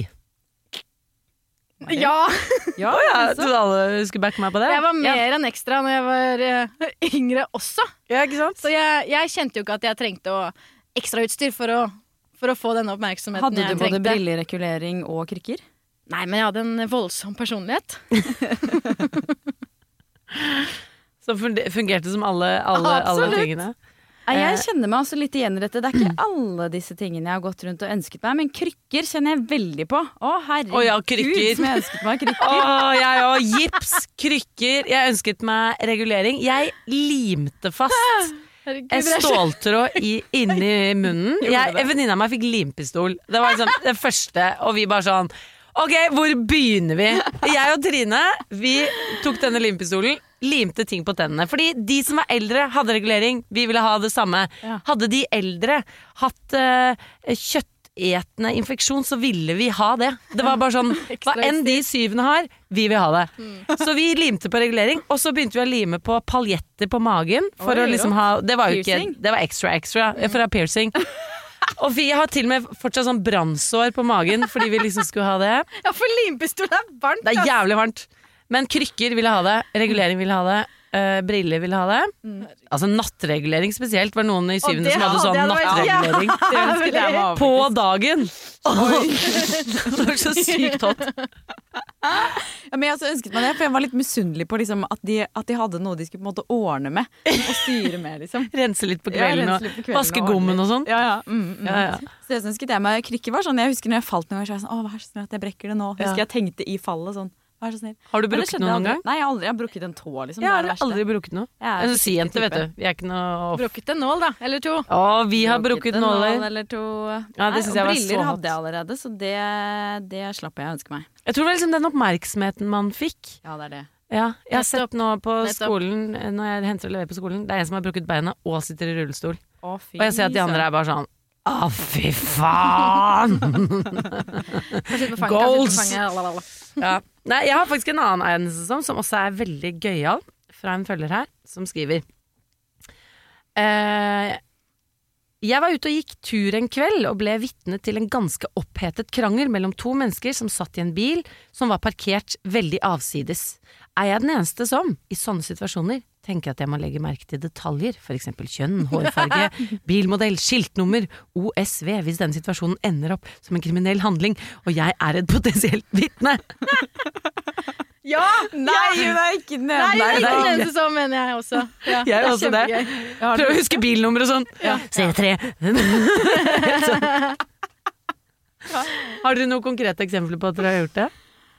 Ja! Ja, Jeg trodde alle skulle backe meg på det. Jeg var mer enn ekstra når jeg var eh, yngre også. Ja, ikke sant? Så jeg, jeg kjente jo ikke at jeg trengte å ekstrautstyr for å for å få denne oppmerksomheten Hadde du jeg både trengte. brilleregulering og krykker? Nei, men jeg hadde en voldsom personlighet. Som fungerte som alle, alle, alle tingene. Nei, jeg kjenner meg også litt igjen i dette. Det er ikke alle disse tingene jeg har gått rundt og ønsket meg, men krykker kjenner jeg veldig på. Å, herregud, Å ja, krykker. som jeg ønsket meg krykker. Å, jeg òg. Gips, krykker. Jeg ønsket meg regulering. Jeg limte fast Herregud, en ståltråd i, inni munnen. Jeg, en venninne av meg fikk limpistol. Det var liksom det første, og vi bare sånn ok, hvor begynner vi? Jeg og Trine, vi tok denne limpistolen, limte ting på tennene. Fordi de som var eldre hadde regulering, vi ville ha det samme. Ja. Hadde de eldre hatt uh, kjøttetende infeksjon, så ville vi ha det. Det var bare sånn, hva enn de syvende har, vi vil ha det. Så vi limte på regulering, og så begynte vi å lime på paljetter på magen. For Oi, å liksom ha, det var jo ikke, piercing? det var extra extra, for å ha piercing. Og vi har til og med fortsatt sånn brannsår på magen fordi vi liksom skulle ha det. Ja, for limpistol er varmt. Det er jævlig varmt. Men krykker ville ha det, regulering ville ha det, uh, briller ville ha det. Mm. Altså nattregulering spesielt, var noen i syvende som hadde sånn hadde vært nattregulering. Det ønsket jeg meg På dagen! Det var så sykt hot. Ja, men jeg også ønsket meg det, for jeg var litt misunnelig på liksom, at, de, at de hadde noe de skulle på en måte ordne med og styre med. Liksom. Rense litt på Ja, kvelden rense litt på kvelden og vaske og gommen og sånn. Ja, ja. Mm, mm. Ja, ja. Så det som ønsket jeg meg krykker var sånn, jeg husker når jeg falt noen gang, så var jeg sånn, å, vær så snill at jeg brekker det nå. Husker Ja. jeg tenkte i fallet sånn, vær så snill. Har du Men det brukket skjedde noe noen aldri. gang? Nei, jeg har aldri jeg har brukket en tå, liksom. Jeg Det er har det verste. aldri brukket noe. Jeg er En forsiktig si-jente, vet type. du. Vi er ikke noe Brukket en nål, da. Eller to. Å, vi har brukket en nål nåler. eller to. Ja, det synes jeg og var så briller hot. hadde jeg allerede, så det, det slapp jeg å ønske meg. Jeg tror det var liksom den oppmerksomheten man fikk. Ja, det er det. Ja, jeg har Nettopp. sett nå på Nettopp. skolen, når jeg henter og leverer på skolen, det er en som har brukket beina og sitter i rullestol. Å, fy Og jeg ser at de andre er bare sånn, å fy faen! Goals! Ja. Nei, jeg har faktisk en annen eiendelse som, som også er veldig gøyal, fra en følger her, som skriver eh, Jeg var ute og gikk tur en kveld og ble vitne til en ganske opphetet krangel mellom to mennesker som satt i en bil som var parkert veldig avsides. Er jeg den eneste som, i sånne situasjoner, tenker at jeg må legge merke til detaljer, for eksempel kjønn, hårfarge, bilmodell, skiltnummer, O S V, hvis denne situasjonen ender opp som en kriminell handling, og jeg er et potensielt vitne? Ja! Nei, hun er ikke den Nei, ene. det er det er den ikke- eneste som, mener jeg også. Ja, Jeg er også det. kjempegøy. Prøv å huske bilnummer og sånn. C tre. Har dere noen konkrete eksempler på at dere har gjort det?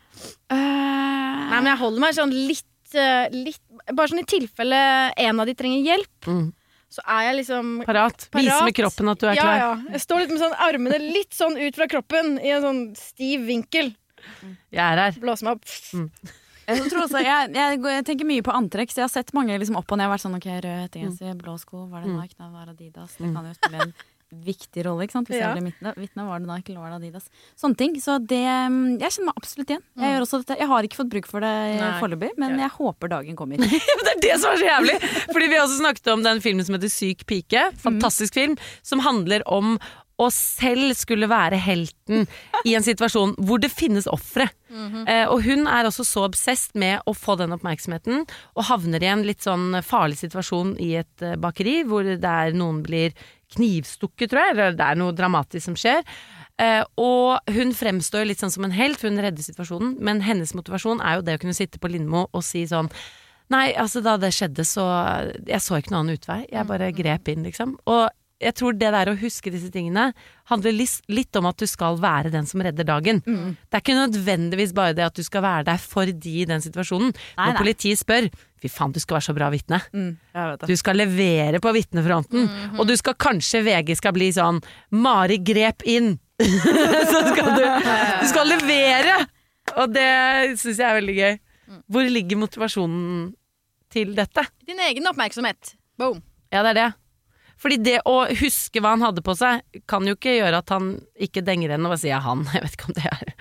Nei, men jeg holder meg sånn litt, eh, litt Bare sånn i tilfelle en av de trenger hjelp, Mm. så er jeg liksom Parat. Vise Parat. med kroppen at du er ja, klar. ja. Jeg står litt med sånn armene litt sånn ut fra kroppen i en sånn stiv vinkel. Jeg er her. Blåser meg opp. Jeg, tror også, jeg, jeg, går- jeg tenker mye på antrekk, så jeg har sett mange liksom, opp og ned. Vært sånn, ok, rød hettegenser, blå sko, var det Nike, da var det Adidas. Det kan jo spille en viktig rolle, ikke sant? Hvis Ja. jeg blir vitne, vitne, var det Nike eller var det Adidas. Sånne ting. Så det, jeg kjenner meg absolutt igjen. Jeg, gjør også dette. Jeg har ikke fått bruk for det Nei. foreløpig, men jeg håper dagen kommer. Det er det som er så jævlig. Fordi vi har også snakket om den filmen som heter Syk pike. Fantastisk film. Som handler om å selv skulle være helten i en situasjon hvor det finnes ofre. eh, og hun er også så obsessed med å få den oppmerksomheten, og havner i en litt sånn farlig situasjon i et eh, bakeri, hvor det er noen blir knivstukket, tror jeg, eller det er noe dramatisk som skjer. Eh, og hun fremstår litt sånn som en helt, hun redder situasjonen, men hennes motivasjon er jo det å kunne sitte på Lindmo og si sånn, nei, altså da det skjedde så, jeg så ikke noen annen utvei, jeg bare grep inn liksom, og jeg tror det der å huske disse tingene handler litt, litt om at du skal være den som redder dagen. Mm. Det er ikke nødvendigvis bare det at du skal være der for de i den situasjonen. Nei, Når nei. politiet spør, fy faen, du skal være så bra vitne. Mm, jeg vet det. Du skal levere på vitnefronten, og du skal kanskje V G skal bli sånn, Mari grep inn. Så skal du, du skal levere! Og det synes jeg er veldig gøy. Hvor ligger motivasjonen til dette? Din egen oppmerksomhet. Boom. Ja, det er det. Fordi det å huske hva han hadde på seg, kan jo ikke gjøre at han ikke denger henne. Hva sier jeg han? Jeg vet ikke om det er.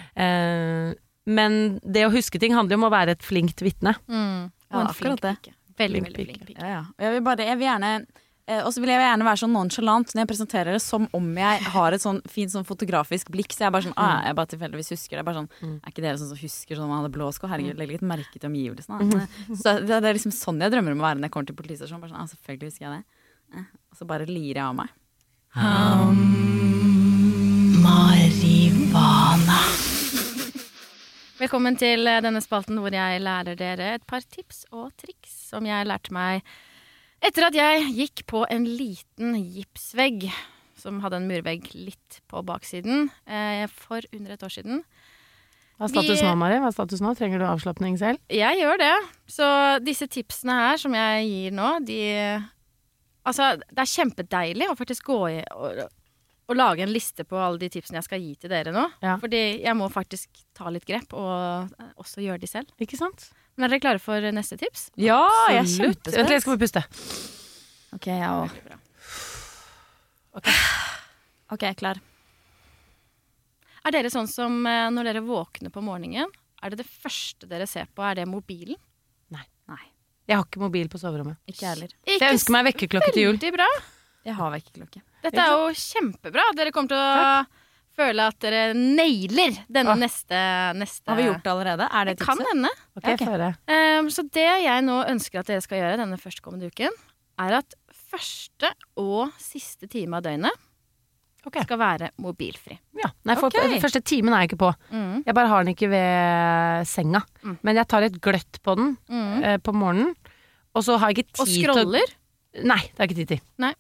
Eh, men det å huske ting handler jo om å være et flinkt vitne. Mm. Ja, Og en akkurat flink det. pike. Veldig, Flink veldig pike. flink pike. Ja, ja. Og jeg vil bare, jeg vil gjerne eh, og så vil jeg gjerne være sånn nonchalant når jeg presenterer det, som om jeg har et sånn fint sånn fotografisk blikk. Så jeg er bare sånn, ah, jeg bare tilfeldigvis husker det. Jeg er bare sånn, er ikke dere sånn som husker sånn om man hadde blå sko? Herregud, legg litt merke til omgivelsene. da. Så det, det er liksom sånn jeg drømmer om å være når jeg kommer til politistasjonen. Bare sånn, ah, selvfølgelig husker jeg det. Eh, Og så bare lirer jeg av meg. Um. velkommen til denne spalten hvor jeg lærer dere et par tips og triks som jeg lærte meg etter at jeg gikk på en liten gipsvegg som hadde en murvegg litt på baksiden eh, for under et år siden. Hva er status Vi- nå, Mari? Hva er status nå? Trenger du avslapning selv? Jeg gjør det. Så disse tipsene her som jeg gir nå, de Altså, det er kjempedeilig å faktisk gå i og, og lage en liste på alle de tipsene jeg skal gi til dere nå. Ja. Fordi jeg må faktisk ta litt grep og også gjøre de selv. Ikke sant? Men er dere klare for neste tips? Ja, jeg er Absolutt. Vent, kjempespent. jeg skal bare puste. Ok, jeg òg. Ok, klar. Er dere sånn som eh, når dere våkner på morgenen, er det det første dere ser på, er det mobilen? Jeg har ikke mobil på soverommet. Ikke jeg heller. Så jeg ønsker meg vekkerklokke til jul. Veldig bra. Jeg har vekkerklokke. Dette er jo kjempebra. Dere kommer til å føle at dere nailer denne Ah. neste, neste... Har vi gjort det allerede? Er det Det kan tipset? hende. Ok, Ok. få høre. Um, så det jeg nå ønsker at dere skal gjøre denne førstkommende uken, er at første og siste time av døgnet Ok. skal være mobilfri. Ja. Nei, for, Ok. første timen er jeg ikke på. Mm. Jeg bare har den ikke ved senga. Mm. Men jeg tar et gløtt på den Mm. eh, på morgenen. Og så har jeg ikke tid Og til å- scroller. Nei, det har jeg ikke tid til. Nei.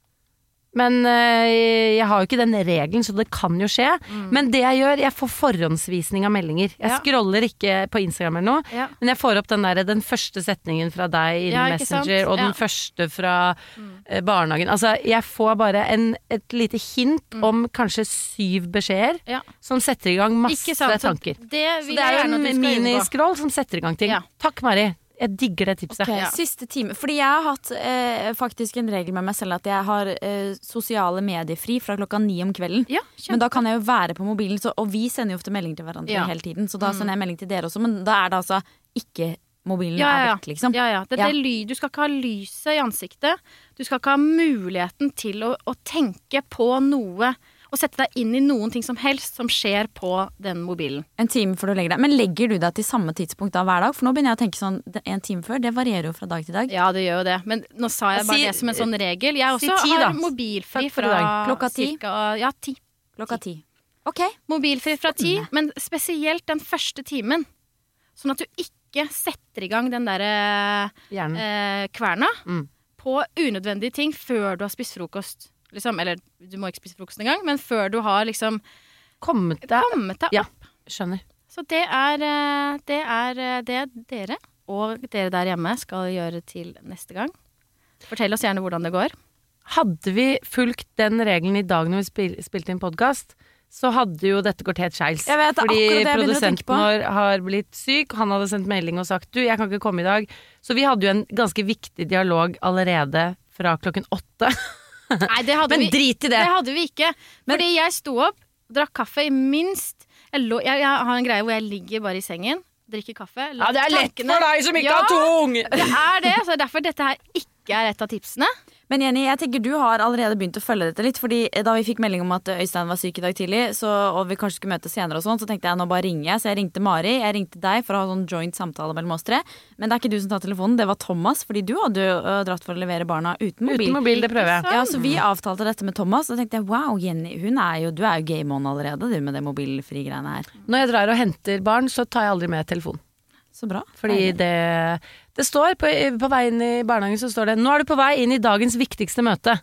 Men eh, jeg har jo ikke den regelen, så det kan jo skje. Men det jeg gjør, jeg får forhåndsvisning av meldinger. Jeg Ja. scroller ikke på Instagram eller noe, Ja. men jeg får opp den, der, den første setningen fra deg inn Ja, i ikke sant? Messenger, og den Ja. første fra eh, barnehagen. Altså, jeg får bare en, et lite hint om kanskje syv beskjeder Ja. som setter i gang masse Ikke sant? Så tanker. det Så vil det er jeg jo gjerne at en du skal unngå. miniscroll som setter i gang ting. Ja. Takk, Mari. Jeg digger det tipset. Ok, Ja. Siste time. Fordi jeg har hatt eh, faktisk en regel med meg selv at jeg har eh, sosiale medier fri fra klokka ni om kvelden. Ja, Men da kan jeg jo være på mobilen, så, og vi sender jo ofte melding til hverandre Ja. hele tiden. Så da sender jeg melding til dere også, men da er det altså ikke mobilen Ja, ja, er ja. vekk, liksom. Ja, ja. Dette Ja. er ly- du skal ikke ha lyset i ansiktet. Du skal ikke ha muligheten til å, å tenke på noe og sette deg inn i noen ting som helst som skjer på den mobilen. En time før du legger deg. Men legger du deg til samme tidspunkt da hver dag? For nå begynner jeg å tenke sånn, det- en time før, det varierer jo fra dag til dag. Ja, det gjør jo det. Men nå sa jeg bare Si- det som en sånn regel. Jeg si også ti, har da. mobilfri Takk for fra i dag. Klokka ti? cirka- Ja, ti. Klokka ti. Ok. Mobilfri fra ti, Spennende. men spesielt den første timen. Sånn at du ikke setter i gang den derre Hjernen. eh, kverna Mm. på unødvendige ting før du har spist frokost. Liksom, eller du må ikke spise frokost engang, men før du har liksom Kommet deg kommet deg opp. Ja, skjønner. Så det er, eh, det er eh, det dere og dere der hjemme skal gjøre til neste gang. Fortell oss gjerne hvordan det går. Hadde vi fulgt den regelen i dag når vi spil, spilte inn podkast, så hadde jo dette gått helt skeis. Jeg vet, det er Fordi akkurat det jeg begynner å tenke produsenten på. vår har blitt syk, han hadde sendt melding og sagt du, jeg kan ikke komme i dag. Så vi hadde jo en ganske viktig dialog allerede fra klokken åtte. Nei, det hadde Men vi, drit i det! det hadde vi ikke. Fordi jeg sto opp, drakk kaffe i minst jeg, lå, jeg, jeg har en greie hvor jeg ligger bare i sengen, drikker kaffe. Ja, det er lett tankene- for deg som ikke Ja, er tung! Det er det, så derfor dette her ikke er et av tipsene. Men Jenny, jeg tenker du har allerede begynt å følge dette litt. Fordi da vi fikk melding om at Øystein var syk i dag tidlig, så, og vi kanskje skulle møtes senere og sånn, så tenkte jeg nå bare ringer jeg. Så jeg ringte Mari, jeg ringte deg for å ha sånn joint samtale mellom oss tre. Men det er ikke du som tar telefonen, det var Thomas. Fordi du hadde jo ø, dratt for å levere barna uten mobil. Uten mobil, det prøver jeg. Ja, så vi avtalte dette med Thomas, og tenkte jeg wow, Jenny, hun er jo, du er jo game on allerede, du med det mobilfri greiene her. Når jeg drar og henter barn, så tar jeg aldri med telefon. Så bra. Fordi det, det står på, på vei inn i barnehagen så står det nå er du på vei inn i dagens viktigste møte.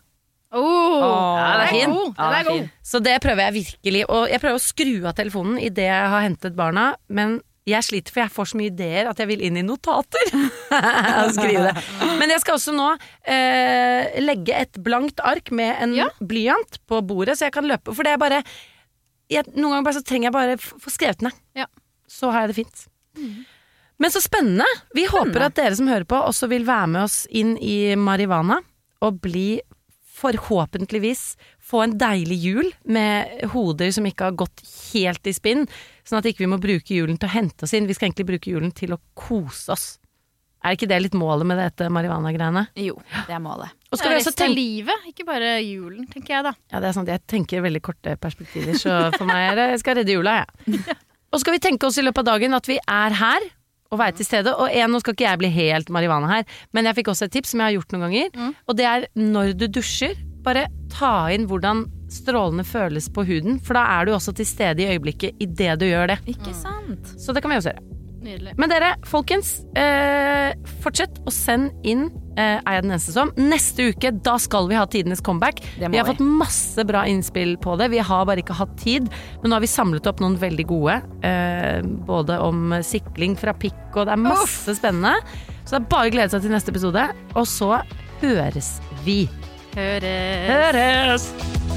Oh, Ja, det er fin. god. Ja, Den er god. Så det prøver jeg virkelig. Og jeg prøver å skru av telefonen idet jeg har hentet barna, men jeg sliter for jeg får så mye ideer at jeg vil inn i notater. Og skrive det. Men jeg skal også nå eh, legge et blankt ark med en Ja. blyant på bordet, så jeg kan løpe. For det er bare jeg, noen ganger bare så trenger jeg bare f- få skrevet ned. Ja. Så har jeg det fint. Men så spennende. Vi håper at dere som hører på også vil være med oss inn i marihuana og bli forhåpentligvis få en deilig jul med hoder som ikke har gått helt i spinn, sånn at ikke vi må bruke julen til å hente oss inn. Vi skal egentlig bruke julen til å kose oss. Er ikke det litt målet med dette marihuana-greiene? Jo, det er målet. Og Det skal er vi også resten av tenke livet, ikke bare julen, tenker jeg da. Ja, det er sant. Jeg tenker veldig korte perspektiver, så for meg er det jeg skal redde jula, jeg. Ja. Og så skal vi tenke oss i løpet av dagen at vi er her og være til stede. Og en, nå skal ikke jeg bli helt marihuana her, men jeg fikk også et tips som jeg har gjort noen ganger. Mm. Og det er når du dusjer, bare ta inn hvordan strålene føles på huden, for da er du også til stede i øyeblikket i det du gjør det. Ikke sant? Så det kan vi også gjøre. Nydelig. Men dere, folkens, eh, fortsett å sende inn eh, Er jeg den eneste som? Neste uke, da skal vi ha tidenes comeback. Det må Vi har vi. fått masse bra innspill på det. Vi har bare ikke hatt tid. Men nå har vi samlet opp noen veldig gode. Eh, både om sikling fra pikk, og det er masse spennende. Så det er bare å glede seg til neste episode. Og så høres vi. Høres. Høres!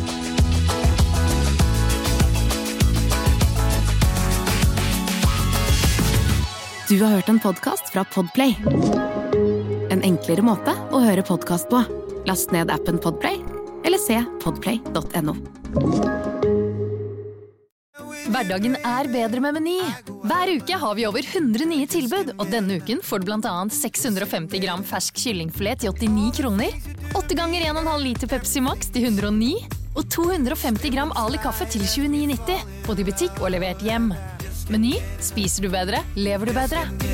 Du har hørt en podcast fra Podplay. En enklere måte å høre podcast på. Last ned appen Podplay, eller se podplay punktum no. Hverdagen er bedre med Meny. Hver uke har vi over hundre nye tilbud, og denne uken får du blant annet seks hundre femti gram fersk kyllingfilet til åttini kroner, åtte ganger en og en halv liter Pepsi Max til hundre og ni, og to hundre femti gram Ali kaffe til tjueni nitti, både i butikk og levert hjem. Meny, spiser du bedre, lever du bedre.